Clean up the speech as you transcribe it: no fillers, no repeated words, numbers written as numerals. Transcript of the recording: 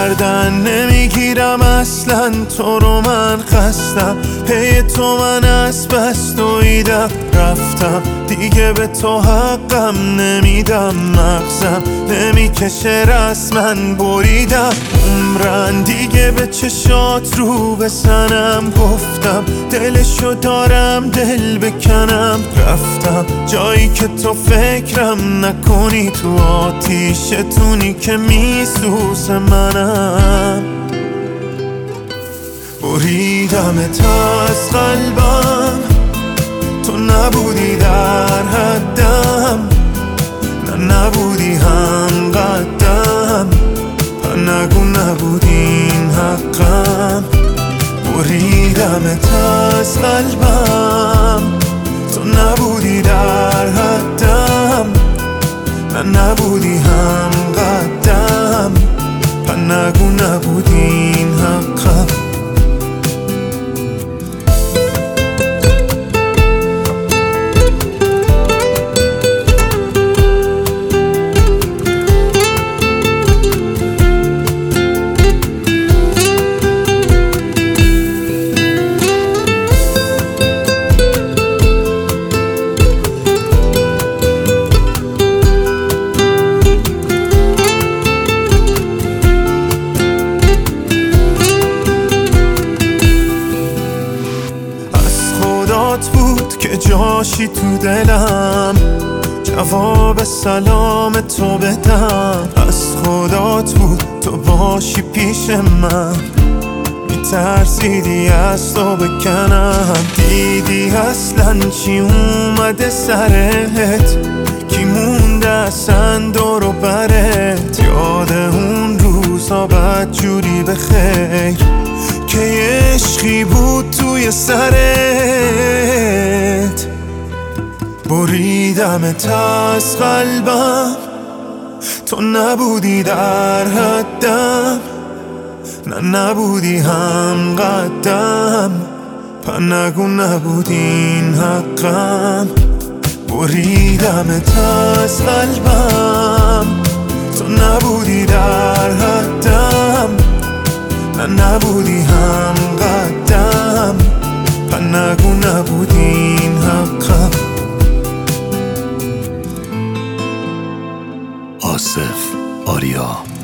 گردن نمیگیرم اصلا تو رو، من خستم پی تو، من از بس دویدم رفتم دیگه به تو حقم نمیدم، مغزم نمیکشه رسما بریدم عمرن دیگه به چشات رو بزنم، گفتم دلشو دارم دل بکنم، رفتم جایی که تو فکرم نکنی، تو آتیشتونی که میسوز منم، بریدمت از قلبم، تو نبودی در حدم، نه نبودی هم قدم، نگو نبودی این حقم، بریدمت از قلبم، تو نبودی در حدم، نه نبودی هم قدم، نگو نبودی این حقم. بود که جاشی تو دلم، جواب سلام تو بدم، از خدات بود تو باشی پیش من، میترسیدی از تو بکنم، دیدی اصلا چی اومده سرت، کی مونده اصلا دور و برت، یاد اون روزا بدجوری به خیر که عشقی بود توی سرت، بریدمت از قلبم، تو نبودی در حدم، نه نبودی هم قدم، نگو نبودی این حقم، بریدمت از قلبم، تو نبودی در حدم، نه نبودی هم قدم، نگو نبودی این حقم. آصف آریا